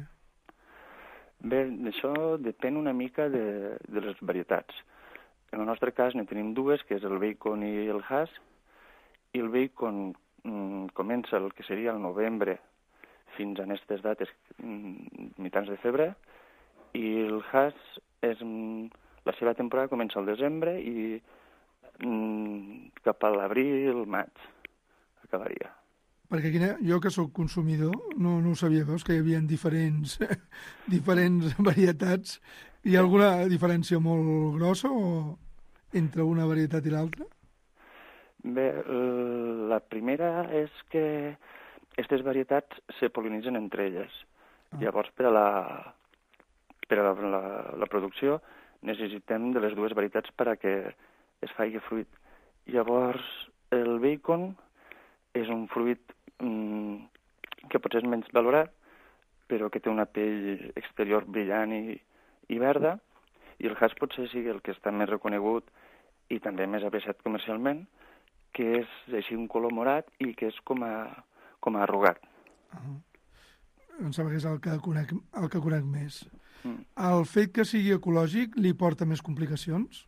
Bé, això depèn una mica de, de les varietats. En el nostre cas ne tenim dues, que és el bacon i el hass, i el bacon mm, comença el que seria el novembre fins a aquestes dates, mm, mitjans de febrer, i el hass, és, mm, la seva temporada comença al desembre i mm, cap a l'abril, maig, acabaria. Perquè quina, jo que sóc consumidor no, no ho sabia, veus que hi havia diferents, diferents varietats. Hi ha alguna diferència molt grossa o entre una varietat i l'altra? Bé, la primera és que aquestes varietats se pol·linitzen entre elles. Ah. Llavors, per a, la, per a la, la, la producció necessitem de les dues varietats per a que es faci fruit. Llavors, el bacon és un fruit mm, que potser és menys valorat, però que té una pell exterior brillant i, i verda, i el hass potser sigui el que està més reconegut i també més apreciat comercialment, que és així un color morat i que és com a, com a arrugat. Uh-huh. Em sembla que és el que conec, el que conec més. Mm. El fet que sigui ecològic li porta més complicacions?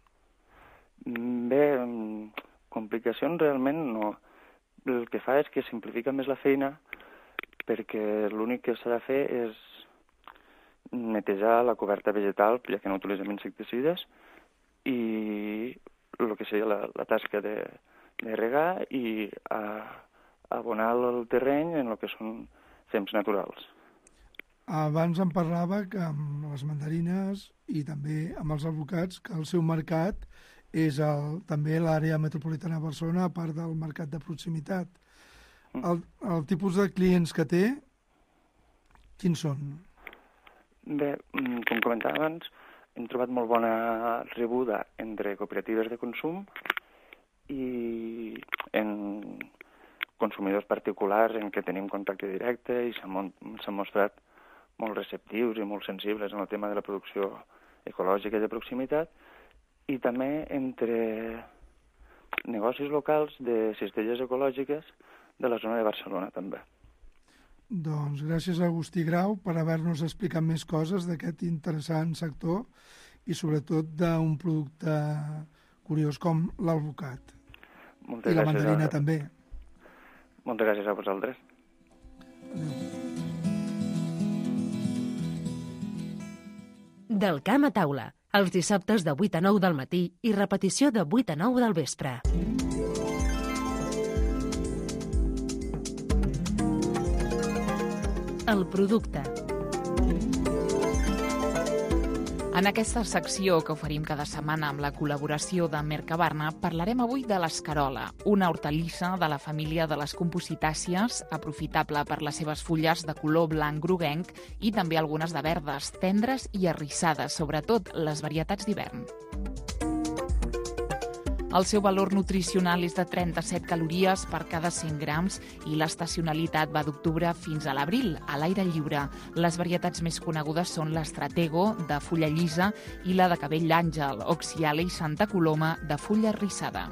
Bé, complicacions realment no. El que fa és que simplifica més la feina perquè l'únic que s'ha de fer és netejar la coberta vegetal, ja que no utilitzem insecticides, i el que seria la, la tasca de, de regar i a, abonar el terreny en el que són fems naturals. Abans em parlava que amb les mandarines i també amb els albocats que el seu mercat és el, també l'àrea metropolitana de Barcelona, a part del mercat de proximitat. El, el tipus de clients que té, quins són? Bé, com comentava abans, hem trobat molt bona rebuda entre cooperatives de consum i en consumidors particulars en què tenim contacte directe i s'han mostrat molt receptius i molt sensibles en el tema de la producció ecològica i de proximitat, i també entre negocis locals de cistelles ecològiques de la zona de Barcelona, també. Doncs gràcies a Agustí Grau per haver-nos explicat més coses d'aquest interessant sector i sobretot d'un producte curiós com l'alvocat. I la mandarina a... també. Moltes gràcies a vosaltres. Del camp a taula, els dissabtes de vuit a nou del matí i repetició de vuit a nou del vespre. El producte. En aquesta secció que oferim cada setmana amb la col·laboració de Mercabarna parlarem avui de l'escarola, una hortalissa de la família de les compositàcies, aprofitable per les seves fulles de color blanc groguenc i també algunes de verdes, tendres i arrissades, sobretot les varietats d'hivern. El seu valor nutricional és de trenta-set calories per cada cent grams i l'estacionalitat va d'octubre fins a l'abril, a l'aire lliure. Les varietats més conegudes són l'estratego, de fulla llisa, i la de cabell àngel, oxiale i Santa Coloma, de fulla arrissada.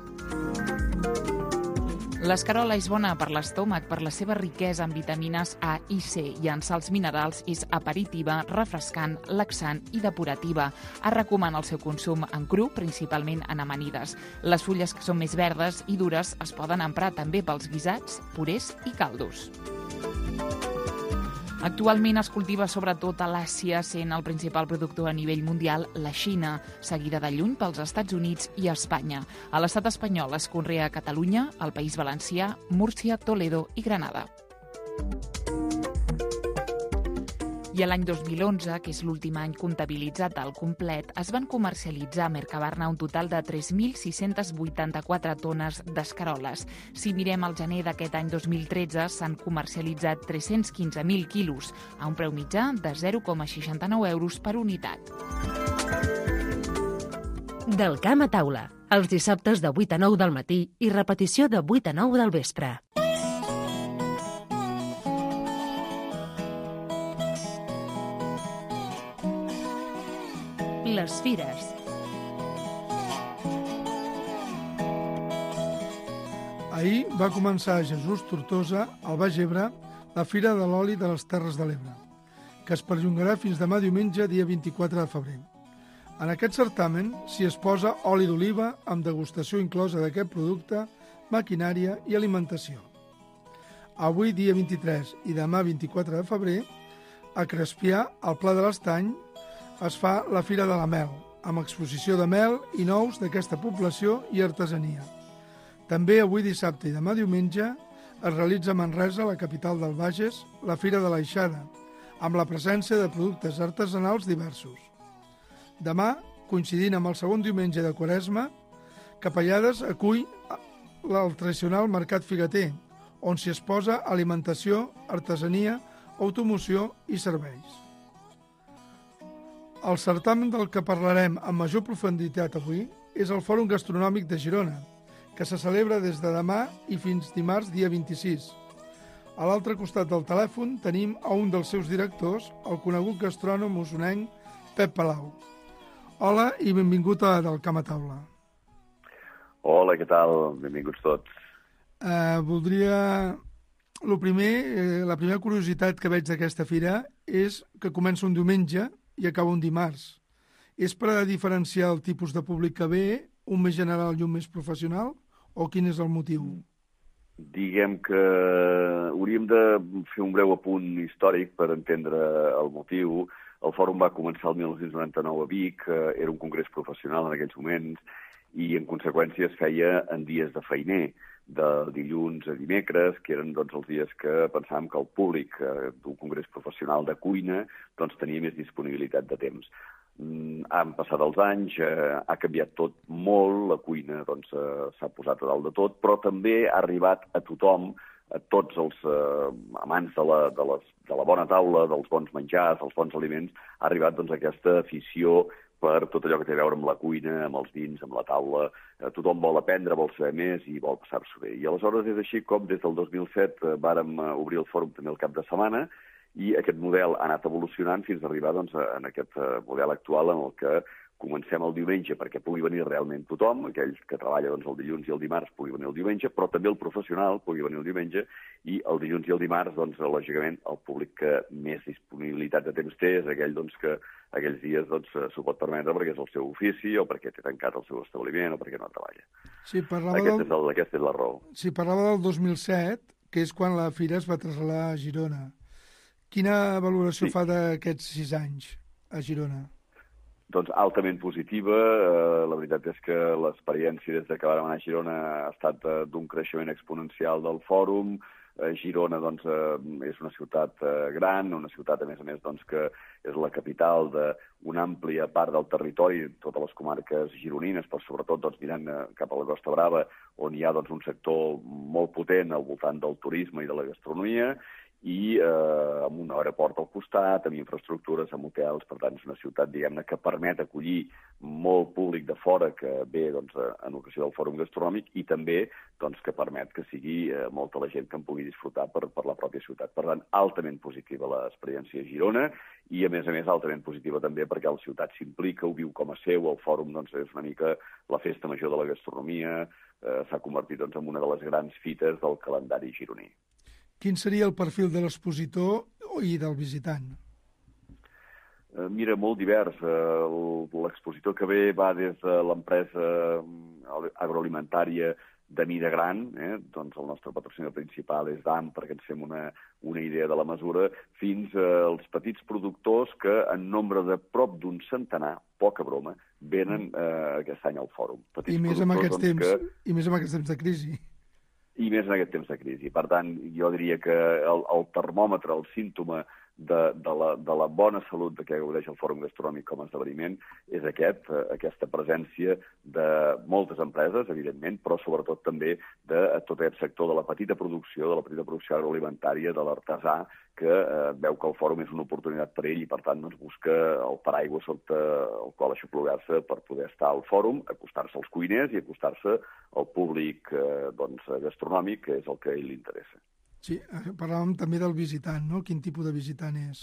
L'escarola és bona per l'estómac per la seva riquesa en vitamines A i C i en sals minerals és aperitiva, refrescant, laxant i depurativa. Es recomana el seu consum en cru, principalment en amanides. Les fulles que són més verdes i dures es poden emprar també pels guisats, purés i caldos. Actualment es cultiva sobretot a l'Àsia, sent el principal productor a nivell mundial la Xina, seguida de lluny pels Estats Units i Espanya. A l'estat espanyol es conrea a Catalunya, al País Valencià, Múrcia, Toledo i Granada. I l'any dos mil onze, que és l'últim any comptabilitzat al complet, es van comercialitzar a Mercabarna un total de tres mil sis-cents vuitanta-quatre tones d'escaroles. Si mirem el gener d'aquest any dos mil tretze, s'han comercialitzat tres-cents quinze mil quilos, a un preu mitjà de zero coma seixanta-nou euros per unitat. Del camp a taula, els dissabtes de vuit a nou del matí i repetició de vuit a nou del vespre. Les fires. Ahir va començar a Jesús Tortosa, al Baix Ebre, la Fira de l'Oli de les Terres de l'Ebre, que es perllongarà fins demà diumenge, dia vint-i-quatre de febrer. En aquest certamen s'hi exposa oli d'oliva amb degustació inclosa d'aquest producte, maquinària i alimentació. Avui, dia vint-i-tres, i demà vint-i-quatre de febrer, a Crespià, al Pla de l'Estany, es fa la Fira de la Mel, amb exposició de mel i nous d'aquesta població i artesania. També avui dissabte i demà diumenge es realitza a Manresa, la capital del Bages, la Fira de l'Aixada, amb la presència de productes artesanals diversos. Demà, coincidint amb el segon diumenge de Quaresma, Capellades acull el tradicional Mercat Figueter, on s'hi exposa alimentació, artesania, automoció i serveis. El certamen del que parlarem amb major profunditat avui és el Fòrum Gastronòmic de Girona, que se celebra des de demà i fins dimarts, dia vint-i-sis. A l'altre costat del telèfon tenim a un dels seus directors, el conegut gastrònom usonenc Pep Palau. Hola i benvingut a Del Camp a Taula. Hola, què tal? Benvinguts tots. Eh, voldria... Lo primer, eh, la primera curiositat que veig d'aquesta fira és que comença un diumenge i acaba un dimarts. És per a diferenciar el tipus de públic que ve, un més general i un més professional, o quin és el motiu? Diguem que hauríem de fer un breu apunt històric per entendre el motiu. El fòrum va començar el mil nou-cents noranta-nou a Vic, era un congrés professional en aquells moments, i en conseqüència es feia en dies de feiner, de dilluns a dimecres, que eren doncs, els dies que pensàvem que el públic eh, d'un congrés professional de cuina doncs, tenia més disponibilitat de temps. Mm, han passat els anys, eh, ha canviat tot molt, la cuina doncs, eh, s'ha posat a dalt de tot, però també ha arribat a tothom a tots els eh, amants de la, de, les, de la bona taula, dels bons menjars, dels bons aliments, ha arribat doncs, aquesta afició per tot allò que té a veure amb la cuina, amb els vins, amb la taula. Eh, tothom vol aprendre, vol saber més i vol passar-s'ho bé. I aleshores és així com des del dos mil set eh, vàrem eh, obrir el fòrum també el cap de setmana i aquest model ha anat evolucionant fins a arribar doncs, a, en aquest eh, model actual en el que comencem el diumenge perquè pugui venir realment tothom, aquells que treballa doncs, el dilluns i el dimarts pugui venir el diumenge, però també el professional pugui venir el diumenge i el dilluns i el dimarts, doncs, lògicament, el públic que més disponibilitat de temps té és aquell doncs, que aquells dies doncs, s'ho pot permetre perquè és el seu ofici o perquè té tancat el seu establiment o perquè no treballa. Sí, parlava Aquest del... és el, aquesta és la raó. Sí, parlava del dos mil set, que és quan la fira es va traslladar a Girona. Quina valoració sí. fa d'aquests sis anys a Girona? Doncs altament positiva. Eh, la veritat és que l'experiència des que vam anar a Girona ha estat eh, d'un creixement exponencial del fòrum. Eh, Girona doncs, eh, és una ciutat eh, gran, una ciutat, a més a més, doncs, que és la capital d'una àmplia part del territori, totes les comarques gironines, però sobretot doncs, mirant eh, cap a la Costa Brava, on hi ha doncs, un sector molt potent al voltant del turisme i de la gastronomia, i eh, amb un aeroport al costat, amb infraestructures, amb hotels. Per tant, és una ciutat, diguem-ne, que permet acollir molt públic de fora que ve doncs, en ocasió del fòrum gastronòmic i també doncs, que permet que sigui eh, molta la gent que en pugui disfrutar per, per la pròpia ciutat. Per tant, altament positiva l'experiència a Girona i, a més a més, altament positiva també perquè la ciutat s'implica, ho viu com a seu, el fòrum doncs, és una mica la festa major de la gastronomia, eh, s'ha convertit doncs, en una de les grans fites del calendari gironí. Quin seria el perfil de l'expositor i del visitant? Eh, mira, molt divers. Eh, l'expositor que ve va des de l'empresa agroalimentària de mida gran, eh? doncs el nostre patrocinador principal és D A M, perquè ens fem una, una idea de la mesura, fins als petits productors que en nombre de prop d'un centenar, poca broma, venen eh, aquest any al fòrum. I més, amb aquests temps, que... I més amb aquests temps de crisi. I més en aquest temps de crisi. Per tant, jo diria que el, el termòmetre, el símptoma de, de, la, de la bona salut de què gaudeix el Fòrum Gastronòmic com a esdeveniment és aquest, aquesta presència de moltes empreses, evidentment, però sobretot també de tot aquest sector de la petita producció, de la petita producció agroalimentària, de l'artesà, que eh, veu que el fòrum és una oportunitat per ell i, per tant, doncs, busca el paraigua sota el qual aixoplugar-se per poder estar al fòrum, acostar-se als cuiners i acostar-se al públic eh, doncs, gastronòmic, que és el que a ell li interessa. Sí, parlàvem també del visitant, no? Quin tipus de visitant és?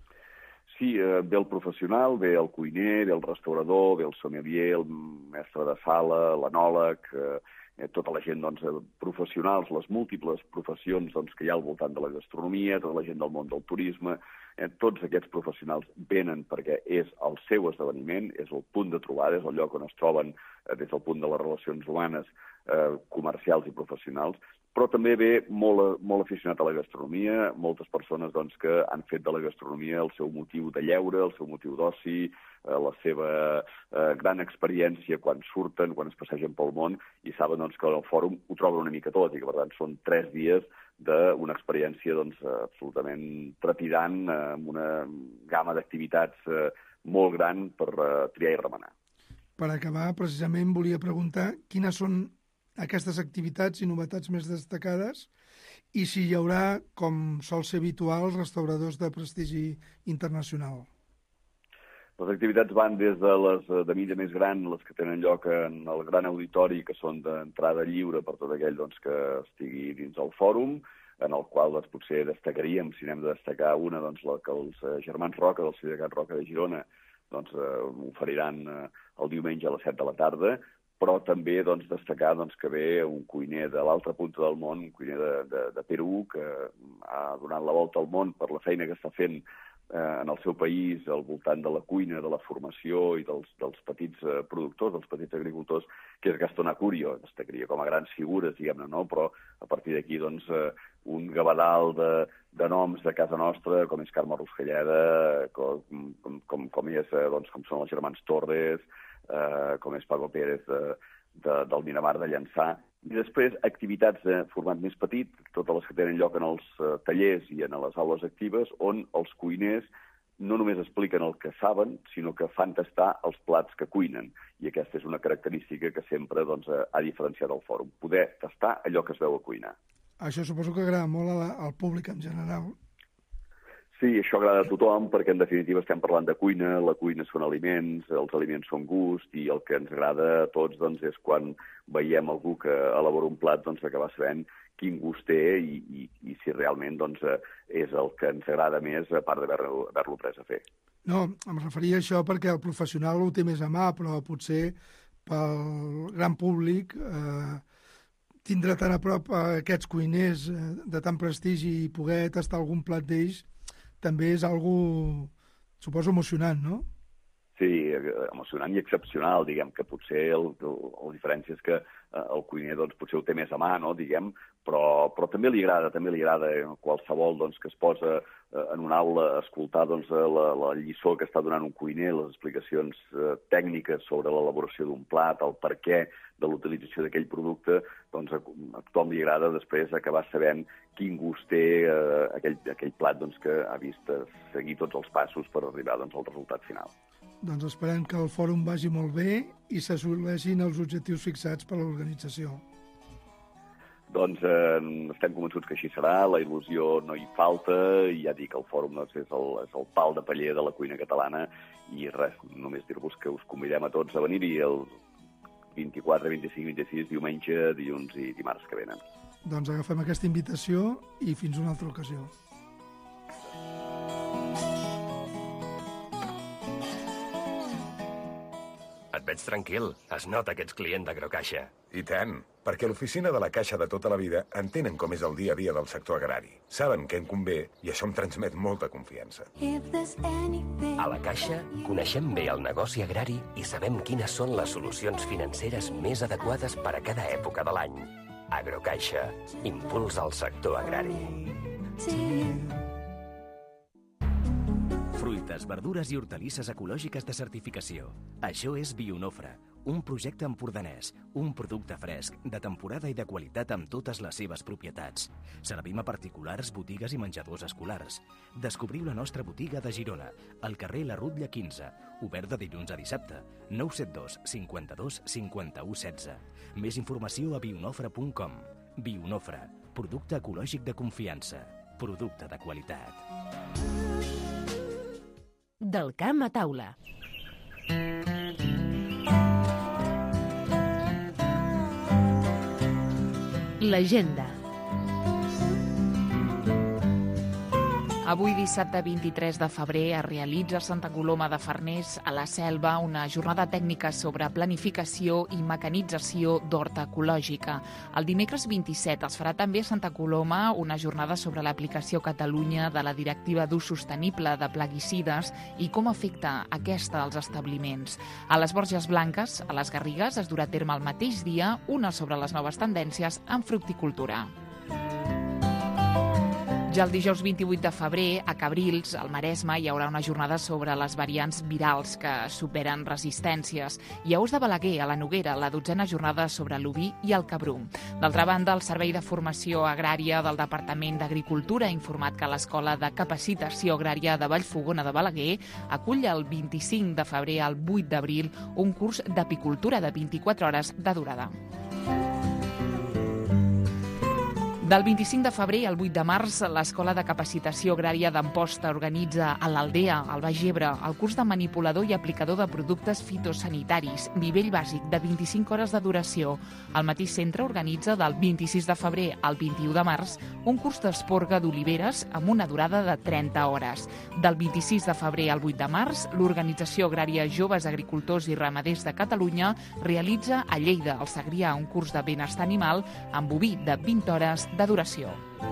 Sí, eh, ve el professional, ve el cuiner, ve el restaurador, ve el sommelier, el mestre de sala, l'enòleg, eh, eh, tota la gent doncs, professionals, les múltiples professions doncs, que hi ha al voltant de la gastronomia, tota la gent del món del turisme, eh, tots aquests professionals venen perquè és el seu esdeveniment, és el punt de trobada, és el lloc on es troben eh, des del punt de les relacions humanes, eh, comercials i professionals, però també ve molt, molt aficionat a la gastronomia, moltes persones doncs, que han fet de la gastronomia el seu motiu de lleure, el seu motiu d'oci, eh, la seva eh, gran experiència quan surten, quan es passegen pel món, i saben doncs, que el fòrum ho troben una mica tot, i que per tant són tres dies d'una experiència doncs, absolutament trepidant, eh, amb una gamma d'activitats eh, molt gran per eh, triar i remenar. Per acabar, precisament, volia preguntar quines són aquestes activitats i novetats més destacades i si hi haurà, com sol ser habitual, restauradors de prestigi internacional. Les activitats van des de les de mida més gran, les que tenen lloc en el gran auditori, que són d'entrada lliure per tot aquell doncs, que estigui dins el fòrum, en el qual doncs, potser destacaríem, si n'hem de destacar una, doncs, la que els germans Roca, del Ciutat Roca de Girona, doncs, eh, oferiran eh, el diumenge a les set de la tarda, però també doncs, destacar doncs, que ve un cuiner de l'altra punta del món, un cuiner de, de, de Perú, que ha donat la volta al món per la feina que està fent eh, en el seu país al voltant de la cuina, de la formació i dels, dels petits eh, productors, dels petits agricultors, que és Gastón Acurio. Destacaria com a grans figures, diguem-ne, no? Però a partir d'aquí doncs, eh, un gavadal de, de noms de casa nostra, com és Carme Ruscalleda, com, com, com, com, és, eh, doncs, com són els germans Torres, Uh, com és Paco Pérez de, de, del Miramar de Llançà. I després activitats de format més petit, totes les que tenen lloc en els uh, tallers i en les aules actives, on els cuiners no només expliquen el que saben, sinó que fan tastar els plats que cuinen. I aquesta és una característica que sempre doncs, ha diferenciat el fòrum, poder tastar allò que es veu a cuinar. Això suposo que agrada molt a la, al públic en general. Sí, això agrada a tothom perquè en definitiva estem parlant de cuina, la cuina són aliments, els aliments són gust i el que ens agrada a tots doncs, és quan veiem algú que elabora un plat doncs, acabar sabent quin gust té i, i, i si realment doncs, és el que ens agrada més a part d'haver-lo haver-lo pres a fer. No, em referia a això perquè el professional ho té més a mà, però potser pel gran públic eh, tindre tan a prop aquests cuiners de tant prestigi i poder tastar algun plat d'ells també és algo, suposo, emocionant, no? Sí, emocionant i excepcional, diguem, que potser el, el, la diferència és que el cuiner doncs, potser ho té més a mà, no?, diguem, però, però també li agrada, també li agrada qualsevol doncs, que es posa en una aula a escoltar doncs, la, la lliçó que està donant un cuiner, les explicacions eh, tècniques sobre l'elaboració d'un plat, el per què de l'utilització d'aquell producte, doncs a, a tothom li agrada després acabar sabent quin gust té eh, aquell, aquell plat doncs, que ha vist seguir tots els passos per arribar doncs, al resultat final. Doncs esperem que el fòrum vagi molt bé i s'assoleixin els objectius fixats per l'organització. Doncs eh, estem convençuts que així serà, la il·lusió no hi falta, i ja dic, el fòrum doncs, és, el, és el pal de paller de la cuina catalana, i res, només dir-vos que us convidem a tots a venir-hi el vint-i-quatre, vint-i-cinc, vint-i-sis, diumenge, dilluns i dimarts que venen. Doncs agafem aquesta invitació i fins una altra ocasió. Et veig tranquil. Es nota que ets client d'Agrocaixa. I tant, perquè l'oficina de la Caixa de tota la vida entenen com és el dia a dia del sector agrari. Saben què en convé i això em transmet molta confiança. A la Caixa coneixem bé el negoci agrari i sabem quines són les solucions financeres més adequades per a cada època de l'any. Agrocaixa, impuls al sector agrari. Fruites, verdures i hortalisses ecològiques de certificació. Això és Bionofre, un projecte empordanès, un producte fresc, de temporada i de qualitat amb totes les seves propietats. Servim a particulars, botigues i menjadors escolars. Descobriu la nostra botiga de Girona, al carrer La Rutlla quinze, obert de dilluns a dissabte, nou set dos, cinquanta-dos, cinquanta-u, setze. Més informació a bionofre punt com. Bionofre, producte ecològic de confiança, producte de qualitat. Del camp a taula. L'agenda. Avui, dissabte vint-i-tres de febrer, es realitza a Santa Coloma de Farners, a la Selva, una jornada tècnica sobre planificació i mecanització d'horta ecològica. El dimecres vint-i-set es farà també a Santa Coloma una jornada sobre l'aplicació a Catalunya de la Directiva d'Ús Sostenible de Plaguicides i com afecta aquesta als establiments. A les Borges Blanques, a les Garrigues, es durà a terme el mateix dia una sobre les noves tendències en fructicultura. Ja el dijous vint-i-vuit de febrer, a Cabrils, al Maresme, hi haurà una jornada sobre les variants virals que superen resistències. I a Os de Balaguer, a la Noguera, la dotzena jornada sobre l'oví i el cabrum. D'altra banda, el Servei de Formació Agrària del Departament d'Agricultura ha informat que l'Escola de Capacitació Agrària de Vallfogona de Balaguer acull el vint-i-cinc de febrer al vuit d'abril un curs d'apicultura de vint-i-quatre hores de durada. Del vint-i-cinc de febrer al vuit de març, l'Escola de Capacitació Agrària d'Amposta organitza a l'Aldea, al Baix Ebre, el curs de manipulador i aplicador de productes fitosanitaris, nivell bàsic de vint-i-cinc hores de duració. El mateix centre organitza del vint-i-sis de febrer al vint-i-u de març un curs d'esporga d'oliveres amb una durada de trenta hores. Del vint-i-sis de febrer al vuit de març, l'Organització Agrària Joves Agricultors i Ramaders de Catalunya realitza a Lleida, al Segrià, un curs de benestar animal amb boví de vint hores de duració.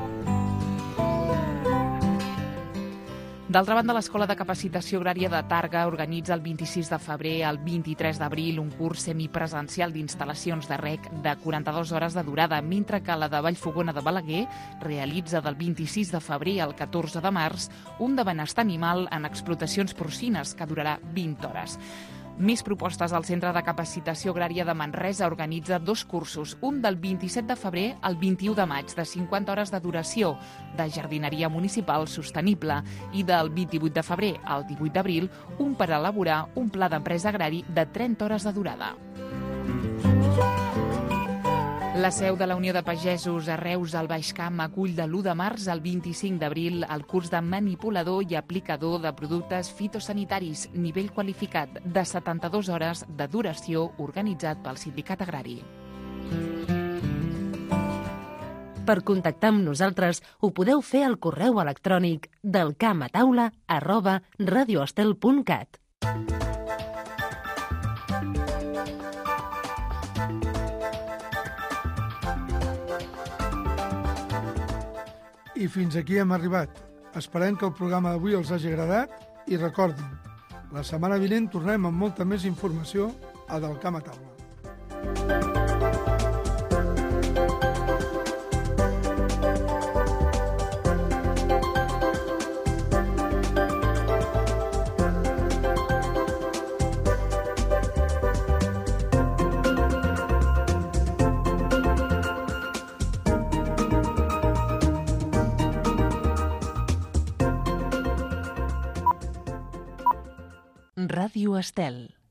D'altra banda, l'Escola de Capacitació Agrària de Tàrrega organitza el vint-i-sis de febrer al vint-i-tres d'abril un curs semipresencial d'instal·lacions de rec de quaranta-dues hores de durada, mentre que la de Vallfogona de Balaguer realitza del vint-i-sis de febrer al catorze de març un de benestar animal en explotacions porcines que durarà vint hores. Més propostes. El Centre de Capacitació Agrària de Manresa organitza dos cursos, un del vint-i-set de febrer al vint-i-u de maig, de cinquanta hores de duració, de jardineria municipal sostenible, i del vint-i-vuit de febrer al divuit d'abril, un per elaborar un pla d'empresa agrari de trenta hores de durada. La seu de la Unió de Pagesos a Reus al Baix Camp acull de l'u de març al vint-i-cinc d'abril el curs de manipulador i aplicador de productes fitosanitaris, nivell qualificat, de setanta-dues hores de duració, organitzat pel Sindicat Agrari. Per contactar amb nosaltres ho podeu fer al correu electrònic del camp a taula arroba radioestel punt cat. I fins aquí hem arribat. Esperem que el programa d'avui els hagi agradat i recordin, la setmana vinent tornem amb molta més informació a Del Camp a Taula. Ràdio Estel.